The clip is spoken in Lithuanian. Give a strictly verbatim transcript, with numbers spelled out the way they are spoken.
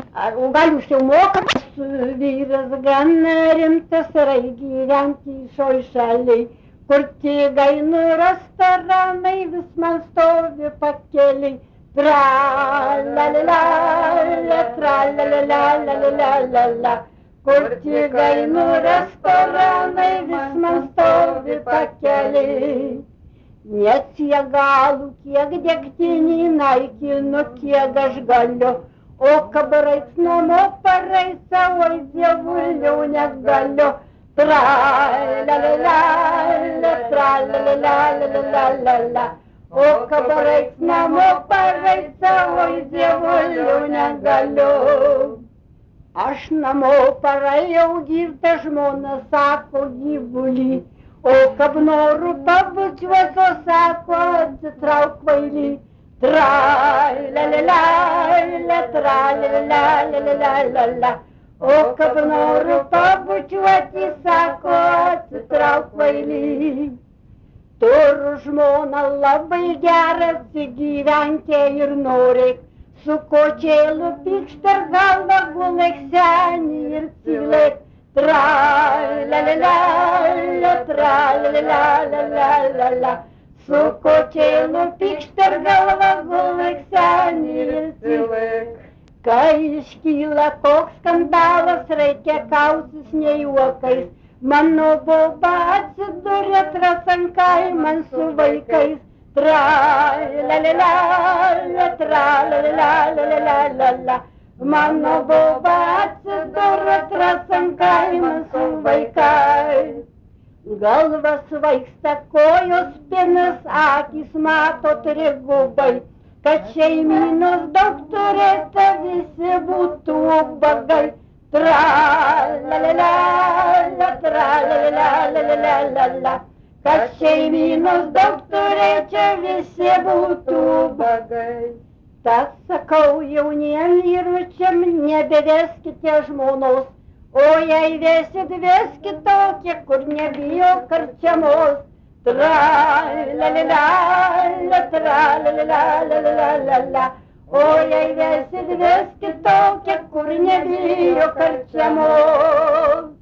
Gal jūs jau mokat, vyras gana rimtas yra gyventi šioj šaliai, kur tigainų restoranai vis man stovi pakeliai. Tra-la-la-la-la, tra-la-la-la-la-la-la-la, kur tigainų restoranai vis man stovi pakeliai. Neatsigalų, kiek degtinį naikinu, kiek aš galiu, o kabarais namo pareisa, oi dievuliau negaliu. Tra-la-la-la-la, tra-la-la-la-la-la-la-la, o kabarais namo pareisa, oi dievuliau negaliu. Aš namo parėjau, girta žmona sako gyvulį, o kab noriu pabučiuosiu, sako atsitrauk kvailį. Tra-la-la-la-la, tra-la-la-la-la-la-la, o kab noriu pabučiuoti, sako atsitrauk kvailį. Turiu žmoną labai gerą, gyventi ir nori, su kočėlu pikšta galva gulek senį ir tylek. Tra-la-la-la-la, tra-la-la-la-la-la-la, su kočėlu pikšta galva gulek senį ir tylek. Kai iškyla koks skandalas, reikia kautis ne juokais, mano boba atsidūrė trasankai man su vaikais. Tra-la-la-la-la, tra-la-la-la-la-la-la, mano boba atsidūrė trasankai man su vaikais. Galva svaigsta, kojos pinas, akys mato trigubai, kad šeimynos daug turėta, visi būtų ubagai. Tra-la-la-la-la, tra-la-la-la-la-la-la-la, kad šeimynos daug turėčia, visi būtų ubagai. Tas sakau jauniem vyručiam, nebeveskite žmonos, o jei vesit, veskit tokią, kur nebijo karčiamos. Tra-la-la-la-la, tra-la-la-la-la-la-la-la, o jei vesit, veskit tokią, kur nebijo karčiamos.